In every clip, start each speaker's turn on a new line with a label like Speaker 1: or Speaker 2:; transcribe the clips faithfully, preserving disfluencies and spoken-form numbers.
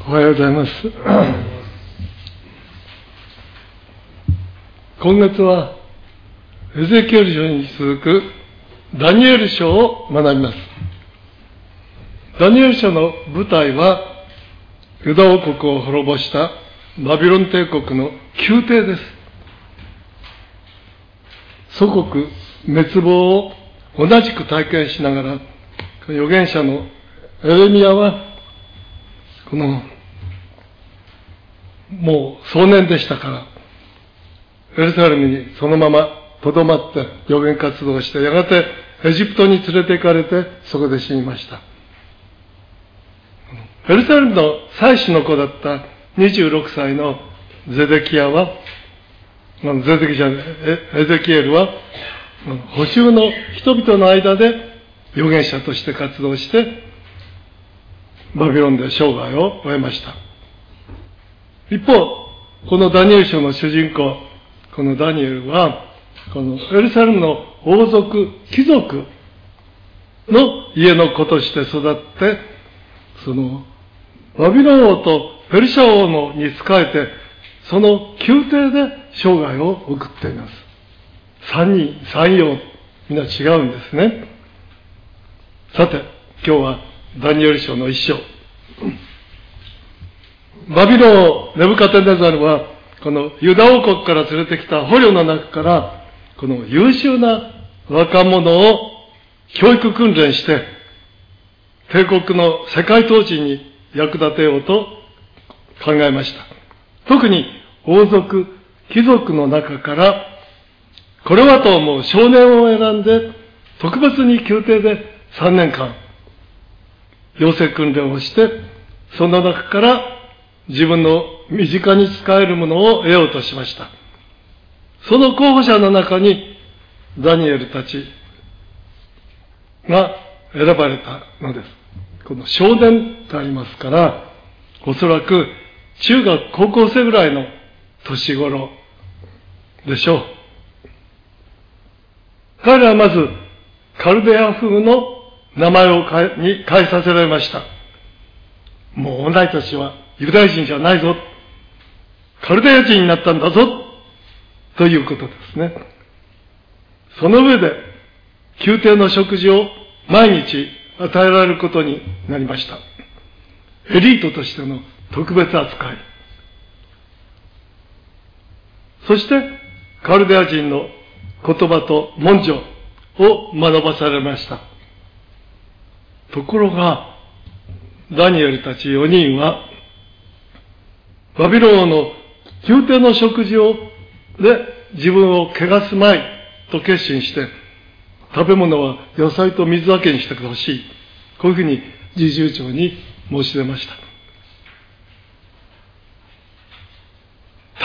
Speaker 1: おはようございます。今月はエゼキエル書に続くダニエル書を学びます。ダニエル書の舞台はユダ王国を滅ぼしたバビロン帝国の宮廷です。祖国滅亡を同じく体験しながら、預言者のエレミヤはこのもう壮年でしたから、エルサレムにそのままとどまって預言活動をして、やがてエジプトに連れて行かれてそこで死にました。エルサレムの祭司の子だったにじゅうろくさいのゼデキヤは、ゼデキヤ、エゼキエルは捕囚の人々の間で預言者として活動してバビロンで生涯を終えました。一方、このダニエル書の主人公、このダニエルは、このエルサレムの王族、貴族の家の子として育って、そのバビロン王とペルシャ王のに仕えて、その宮廷で生涯を送っています。三人、三様、みんな違うんですね。さて、今日はダニエル書の一章。バビロン王ネブカテネザルは、このユダ王国から連れてきた捕虜の中から、この優秀な若者を教育訓練して、帝国の世界統治に役立てようと考えました。特に王族、貴族の中から、これはと思う少年を選んで、特別に宮廷でさんねんかん、養成訓練をして、その中から自分の身近に使えるものを得ようとしました。その候補者の中にダニエルたちが選ばれたのです。この少年とありますから、おそらく中学高校生ぐらいの年頃でしょう。彼らはまずカルデア風の名前を変えに変えさせられました。もうお前たちはユダヤ人じゃないぞ。カルデア人になったんだぞ。ということですね。その上で、宮廷の食事を毎日与えられることになりました。エリートとしての特別扱い。そして、カルデア人の言葉と文書を学ばされました。ところが、ダニエルたちよにんは、バビロン王の宮廷の食事をで自分を汚すまいと決心して、食べ物は野菜と水だけにしてほしい。こういうふうに侍従長に申し出ました。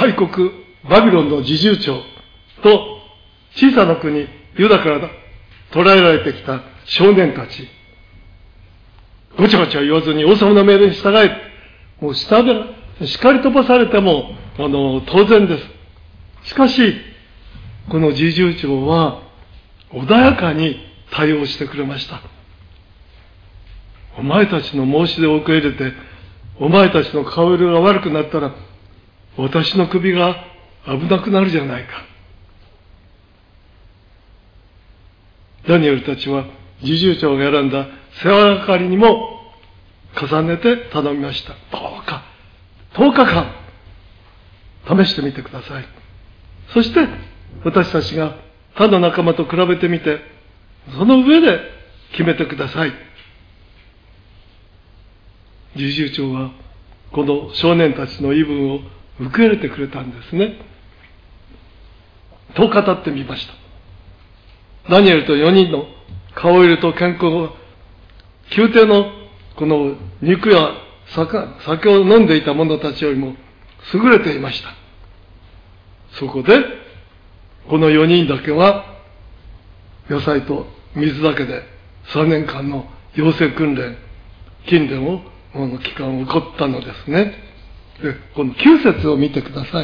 Speaker 1: 大国バビロンの侍従長と小さな国ユダから捕らえられてきた少年たち、ごちゃごちゃ言わずに王様の命令に従え。もう下で叱り飛ばされてもあの当然です。しかしこの侍従長は穏やかに対応してくれました。お前たちの申し出を受け入れて、お前たちの顔色が悪くなったら私の首が危なくなるじゃないか。ダニエルたちは侍従長が選んだ世話係にも重ねて頼みました。どうかとおかかん試してみてください。そして私たちが他の仲間と比べてみて、その上で決めてください。侍従長はこの少年たちの言い分を受け入れてくれたんですね。と語ってみました。ダニエルとよにんの顔色と健康は、宮廷のこの肉や酒を飲んでいた者たちよりも優れていました。そこで、このよにんだけは、野菜と水だけでさんねんかんの養成訓練、訓練を、この期間を起こったのですね。で、このきゅう節を見てください。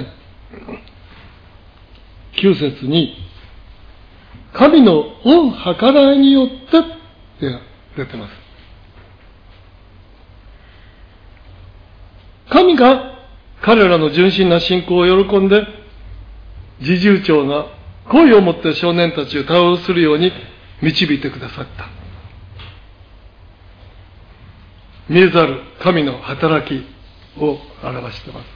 Speaker 1: きゅう節に、神の御計らいによってって出てます。 神が彼らの純真な信仰を喜んで、侍従長が好意を持って少年たちを対応するように導いてくださった。見えざる神の働きを表しています。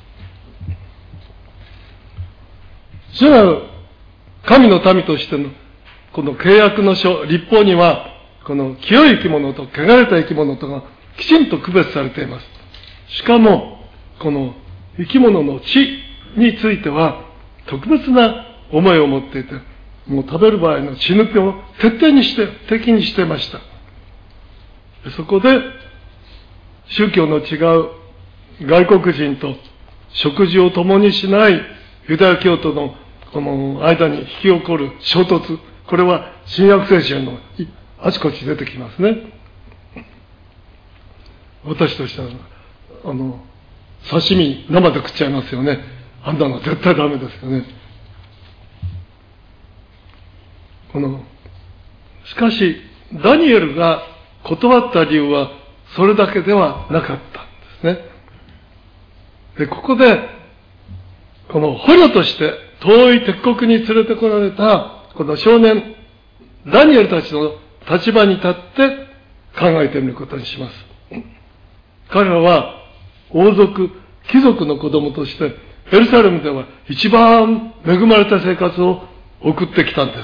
Speaker 1: 主なる神の民としてのこの契約の書、律法には、この清い生き物と汚れた生き物とがきちんと区別されています。しかも、この生き物の血については、特別な思いを持っていて、もう食べる場合の血抜きを徹底にして、敵にしていました。そこで、宗教の違う外国人と食事を共にしないユダヤ教徒のこの間に引き起こる衝突、これは新約聖書のあちこち出てきますね。私としては、あの、刺身生で食っちゃいますよね。あんなの絶対ダメですよね。この、しかし、ダニエルが断った理由は、それだけではなかったんですね。で、ここで、この捕虜として遠い敵国に連れてこられた、この少年、ダニエルたちの立場に立って考えてみることにします。彼らは王族、貴族の子供として、エルサレムでは一番恵まれた生活を送ってきたんです。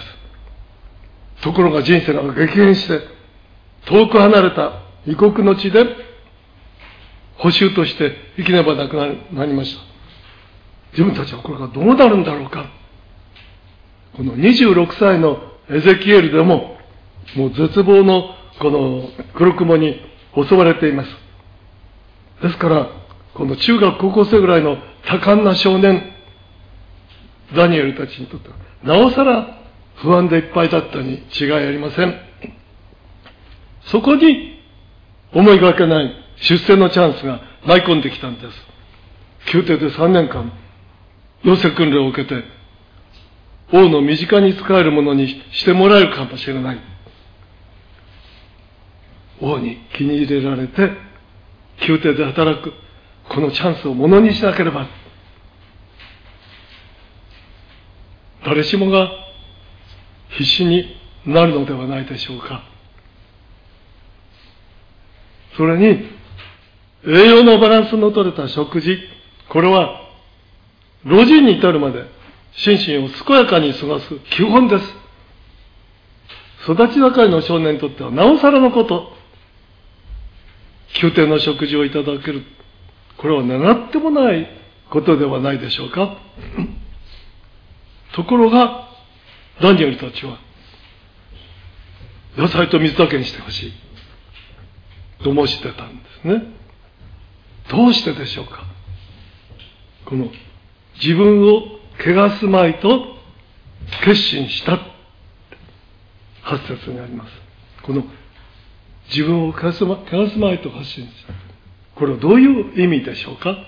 Speaker 1: ところが人生が激変して、遠く離れた異国の地で、捕囚として生きねばなくなりました。自分たちはこれがどうなるんだろうか。このにじゅうろくさいのエゼキエルでも、もう絶望のこの黒雲に襲われています。ですから、この中学高校生ぐらいの多感な少年、ダニエルたちにとっては、なおさら不安でいっぱいだったに違いありません。そこに思いがけない出世のチャンスが舞い込んできたんです。宮廷でさんねんかん、養成訓練を受けて、王の身近に仕えるものにしてもらえるかもしれない。王に気に入れられて、宮廷で働く、このチャンスをものにしなければ。誰しもが必死になるのではないでしょうか。それに、栄養のバランスの取れた食事、これは、老人に至るまで、心身を健やかに過ごす基本です。育ち盛りの少年にとっては、なおさらのこと。宮廷の食事をいただける。これは願ってもないことではないでしょうか。ところが、ダニエルたちは、野菜と水だけにしてほしい。と申してたんですね。どうしてでしょうか。この、自分を汚すまいと決心した。はち節にあります。この、自分を汚すま、汚すまいと発信した。これはどういう意味でしょうか。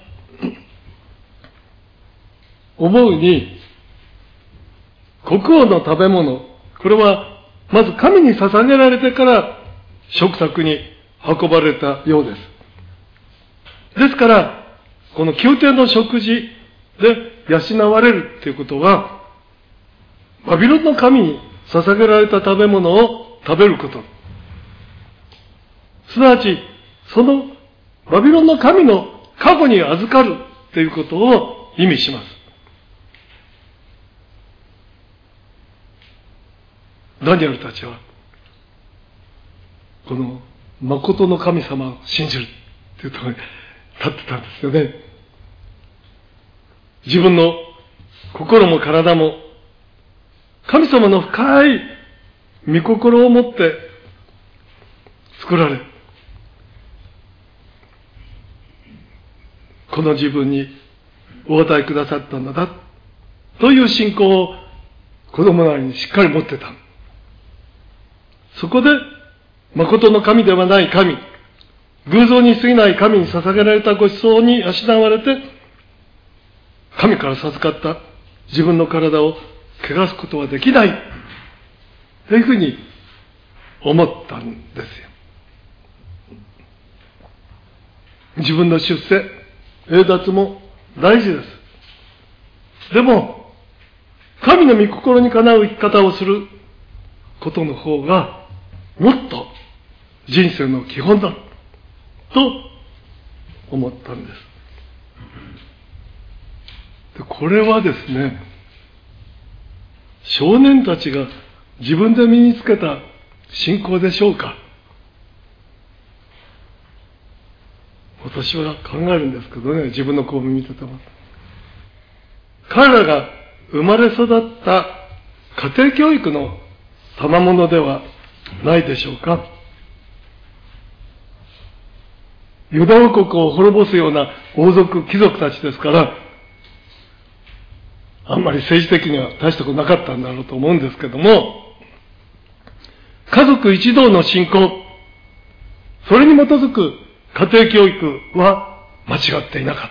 Speaker 1: 思うに、国王の食べ物、これはまず神に捧げられてから食卓に運ばれたようです。ですから、この宮廷の食事で養われるということは、バビロンの神に捧げられた食べ物を食べること。すなわち、そのバビロンの神の加護に預かるということを意味します。ダニエルたちは、この誠の神様を信じるというところに立ってたんですよね。自分の心も体も神様の深い御心を持って作られ、この自分にお与えくださったのだという信仰を子供なりにしっかり持ってた。そこで誠の神ではない神、偶像に過ぎない神に捧げられたご馳走に養われて、神から授かった自分の体を汚すことはできないというふうに思ったんですよ。自分の出世、 栄奪も大事です。でも、神の御心にかなう生き方をすることの方が、もっと人生の基本だ、と思ったんです。で、これはですね、少年たちが自分で身につけた信仰でしょうか。私は考えるんですけどね、自分の子を見てても。彼らが生まれ育った家庭教育の賜物ではないでしょうか。ユダ王国を滅ぼすような王族、貴族たちですから、あんまり政治的には大したことなかったんだろうと思うんですけども、家族一同の信仰、それに基づく家庭教育は間違っていなかった。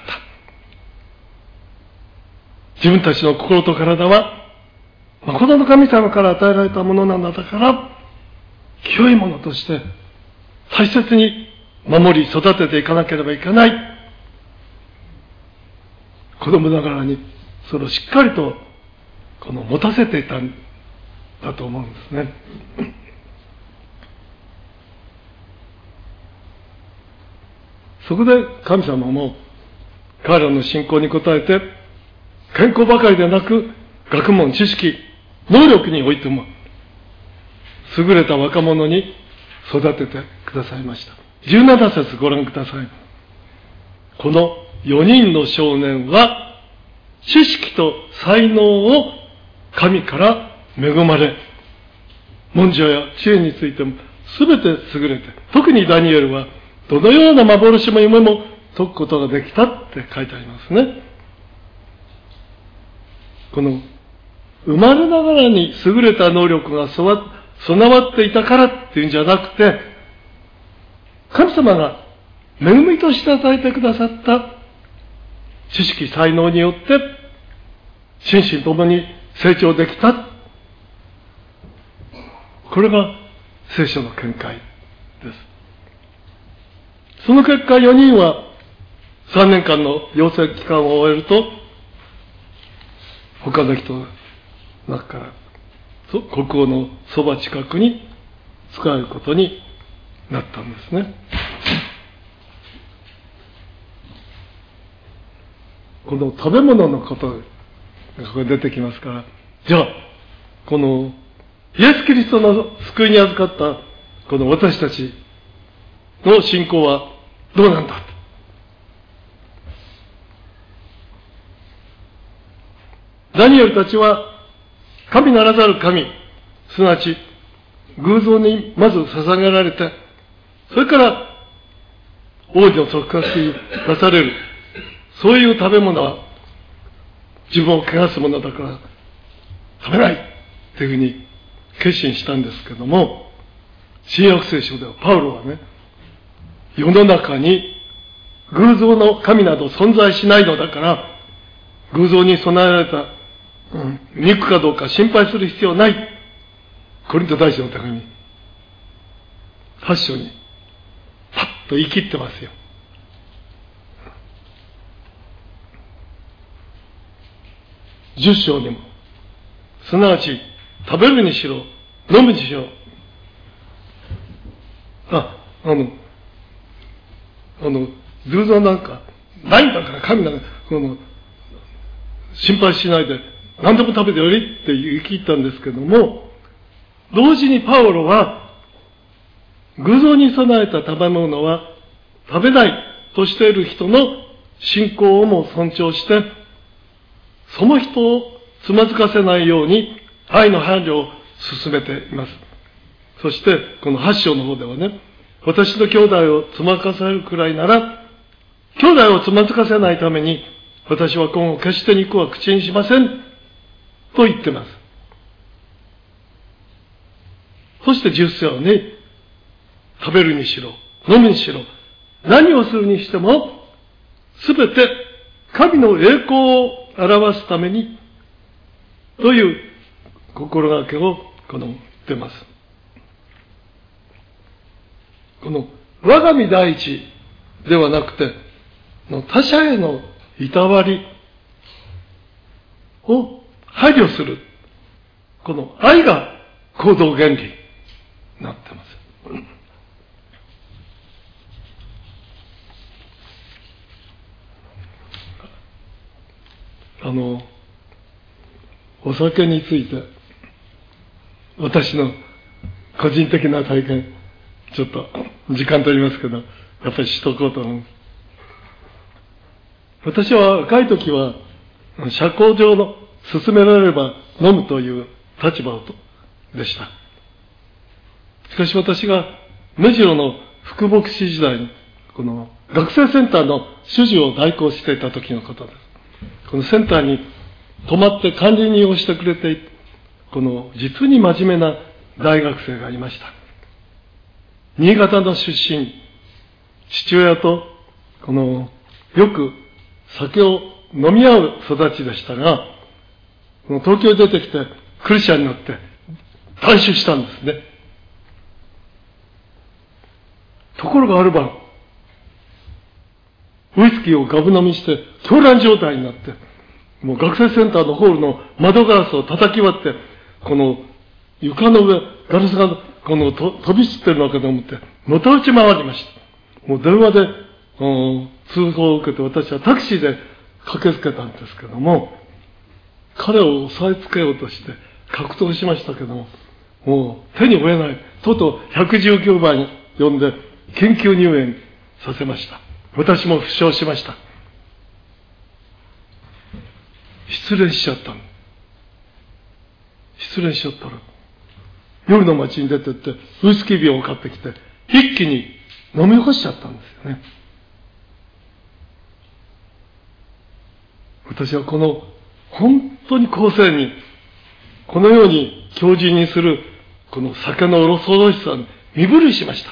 Speaker 1: 自分たちの心と体は、誠の神様から与えられたものなんだから、清いものとして大切に守り育てていかなければいけない。子供ながらにそれをしっかりとこの持たせていたんだと思うんですね。そこで神様も彼らの信仰に応えて、健康ばかりでなく学問、知識、能力においても優れた若者に育ててくださいました。じゅうなな節ご覧ください。このよにんの少年は知識と才能を神から恵まれ、文書や知恵についても全て優れて、特にダニエルはどのような幻も夢も解くことができたって書いてありますね。この生まれながらに優れた能力が備わっていたからっていうんじゃなくて、神様が恵みとして与えてくださった知識、才能によって心身ともに成長できた。これが聖書の見解です。その結果よにんはさんねんかんの養成期間を終えると、他の人の中から国王のそば近くに仕えることになったんですね。この食べ物のことがここに出てきますから、じゃあこのイエス・キリストの救いに預かったこの私たちの信仰はどうなんだと。ダニエルたちは神ならざる神、すなわち偶像にまず捧げられて、それから王女の束縛に出される、そういう食べ物は自分を汚すものだから食べないっていうふうに決心したんですけども、新約聖書ではパウロはね、世の中に偶像の神など存在しないのだから、偶像に備えられた、うん、肉かどうか心配する必要ない。コリント大使の手紙はち章にパッと言い切ってますよ。じゅっ章にも、すなわち食べるにしろ飲むにしろ、あ、あのあの偶像なんかないんだから、神なんかこの心配しないで何でも食べてよりって言い切ったんですけども、同時にパウロは偶像に備えた食べ物は食べないとしている人の信仰をも尊重して、その人をつまずかせないように愛の配慮を進めています。そしてこのはち章の方ではね、私の兄弟をつまずかせるくらいなら、兄弟をつまずかせないために私は今後決して肉は口にしませんと言ってます。そしてじゅっ章に、食べるにしろ飲むにしろ何をするにしてもすべて神の栄光を表すためにという心がけをこの言ってます。この我が身第一ではなくて、 の他者へのいたわりを配慮する、この愛が行動原理になってます。あの、お酒について、私の個人的な体験、ちょっと時間取りますけど、やっぱりしとこうと思う。私は若い時は、社交上の勧められれば飲むという立場でした。しかし私が目白の副牧師時代に、この学生センターの主事を代行していた時のことです。このセンターに泊まって管理人をしてくれていて、この実に真面目な大学生がいました。新潟の出身、父親とこのよく酒を飲み合う育ちでしたが、この東京に出てきてクリスチャンになって断酒したんですね。ところがある晩、ウイスキーをガブ飲みして狂乱状態になって、もう学生センターのホールの窓ガラスを叩き割って、この床の上、ガラスがこのと飛び散ってるのかと思って、のたうち回りました。もう電話で、うん、通報を受けて、私はタクシーで駆けつけたんですけども、彼を押さえつけようとして格闘しましたけども、もう手に負えない。とうとうひゃくじゅうきゅうばんに呼んで緊急入院させました。私も負傷しました。失恋しちゃったの。失恋しちゃったら、夜の街に出てって、ウイスキー瓶を買ってきて、一気に飲み干しちゃったんですよね。私はこの、本当に後世に、このように強靭にする、この酒の恐ろしさに身震いしました。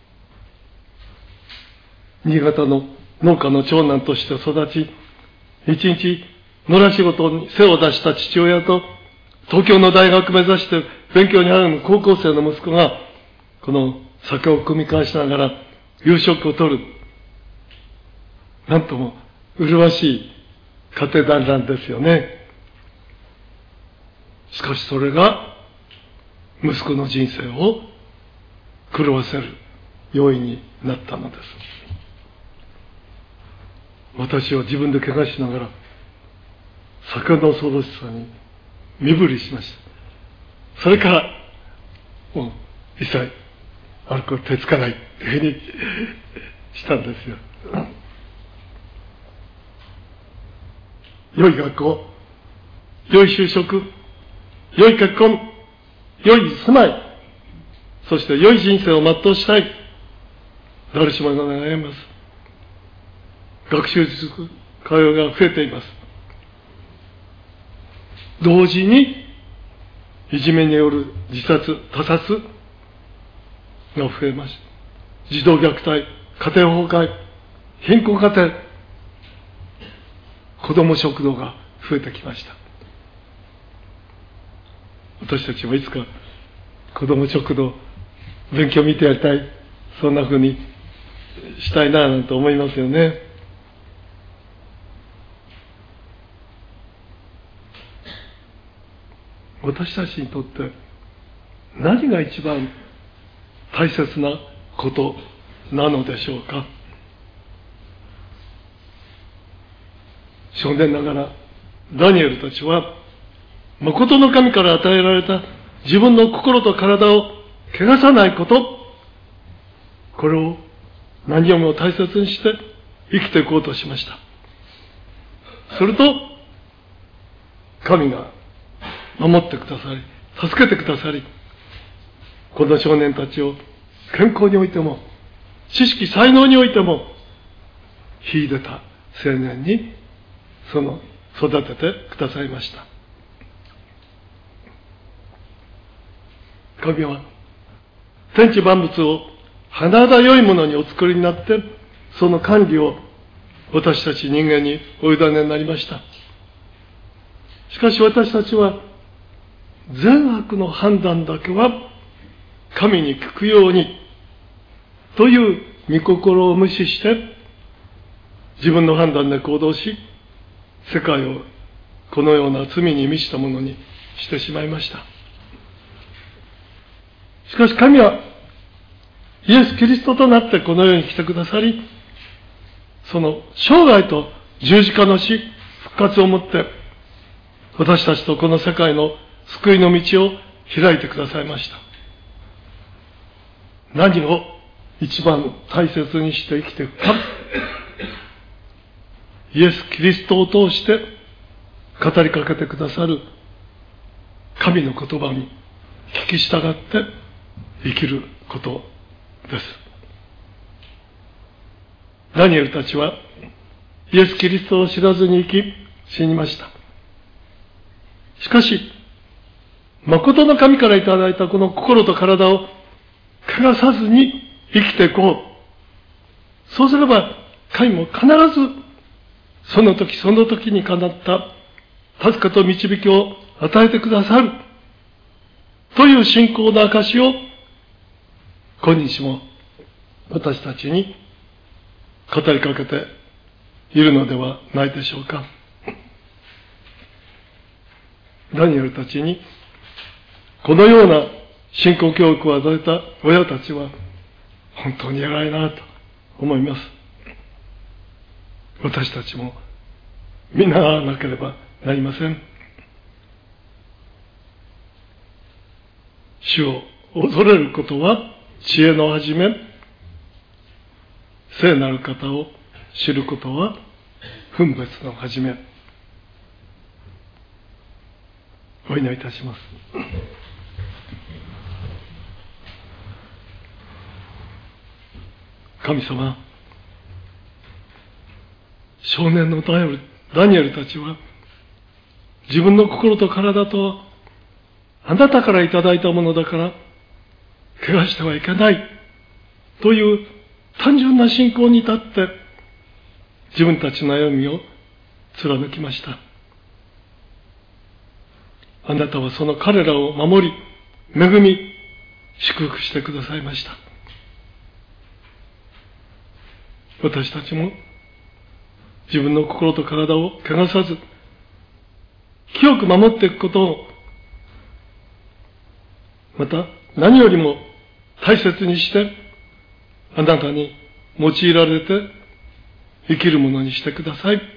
Speaker 1: 新潟の農家の長男として育ち、一日野良仕事に背を出した父親と、東京の大学目指して勉強に励む高校生の息子が、この酒を酌み交わしながら夕食をとる。なんとも麗しい家庭団らんですよね。しかしそれが息子の人生を狂わせる要因になったのです。私は自分で怪我しながら酒の恐ろしさに身振りしました。それからもう一切アルコール手つかないっていうふうにしたんですよ。良い学校、良い就職、良い結婚、良い住まい、そして良い人生を全うしたい。誰しもが悩みます。学習塾通いが増えています。同時にいじめによる自殺、他殺が増えました。児童虐待、家庭崩壊、貧困家庭、子ども食堂が増えてきました。私たちはいつか子ども食堂勉強見てやりたい、そんなふうにしたいななんて思いますよね。私たちにとって何が一番大切なことなのでしょうか。少年ながらダニエルたちは誠の神から与えられた自分の心と体を汚さないこと、これを何よりも大切にして生きていこうとしました。すると神が守ってくださり、助けてくださり、この少年たちを健康においても知識才能においても秀でた青年にその育ててくださいました。神は天地万物を花だ良いものにお作りになって、その管理を私たち人間にお委ねになりました。しかし私たちは善悪の判断だけは神に聞くようにという御心を無視して、 自分の判断で行動し、世界をこのような罪に満ちたものにしてしまいました。しかし神はイエス・キリストとなってこの世に来てくださり、その生涯と十字架の死、復活をもって私たちとこの世界の救いの道を開いてくださいました。何を一番大切にして生きていくか、イエス・キリストを通して語りかけてくださる神の言葉に聞き従って生きることです。ダニエルたちはイエス・キリストを知らずに生き死にました。しかし誠の神からいただいたこの心と体を汚さずに生きていこう。そうすれば神も必ずその時その時にかなった助けと導きを与えてくださるという信仰の証を今日も私たちに語りかけているのではないでしょうか。ダニエルたちにこのような信仰教育を与えた親たちは本当に偉いなと思います。私たちも見習わなければなりません。主を恐れることは知恵の始め、聖なる方を知ることは分別の始め。お祈りいたします。神様、少年のダニエルたちは自分の心と体とあなたからいただいたものだから怪我してはいけないという単純な信仰に立って自分たちの歩みを貫きました。あなたはその彼らを守り、恵み、祝福してくださいました。私たちも自分の心と体を汚さず清く守っていくことを、また何よりも大切にしてあなたに用いられて生きるものにしてください。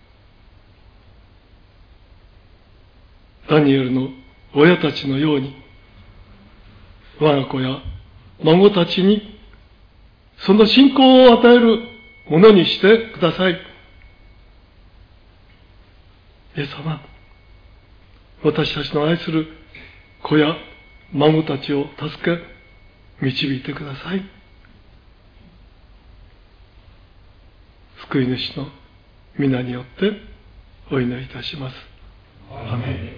Speaker 1: ダニエルの親たちのように我が子や孫たちにその信仰を与えるものにしてください。イエス様、私たちの愛する子や孫たちを助け導いてください。救い主の皆によってお祈りいたします。アーメン。